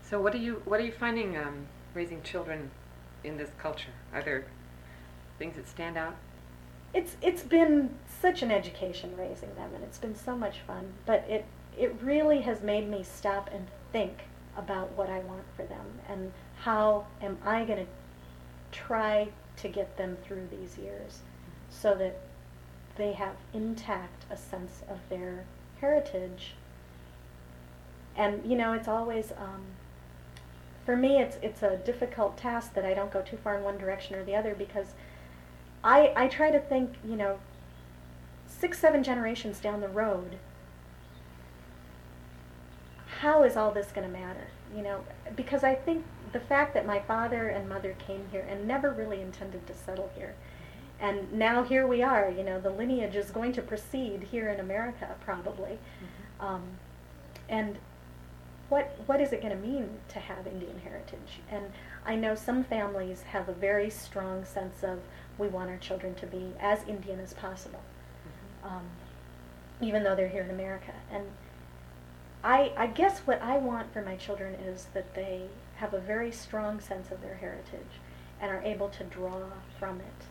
So what are you finding raising children in this culture? Are there things that stand out? It's been such an education raising them, and it's been so much fun. But it really has made me stop and think about what I want for them and how am I going to try to get them through these years so that they have intact a sense of their heritage. And it's always for me it's a difficult task that I don't go too far in one direction or the other, because I try to think, 6, 7 generations down the road, how is all this going to matter? Because I think the fact that my father and mother came here and never really intended to settle here, and now here we are, the lineage is going to proceed here in America probably. And what is it going to mean to have Indian heritage? And I know some families have a very strong sense of, we want our children to be as Indian as possible, even though they're here in America. And I guess what I want for my children is that they have a very strong sense of their heritage and are able to draw from it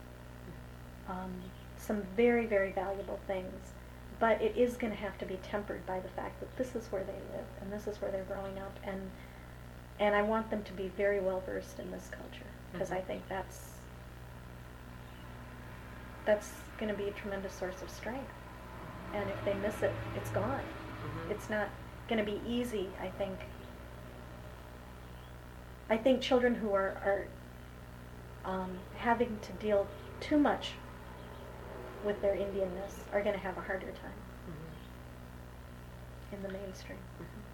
some very, very valuable things. But it is going to have to be tempered by the fact that this is where they live and this is where they're growing up, and I want them to be very well versed in this culture, because I think that's going to be a tremendous source of strength. And if they miss it, it's gone. It's not going to be easy, I think. I think children who are having to deal too much with their Indianness are going to have a harder time in the mainstream.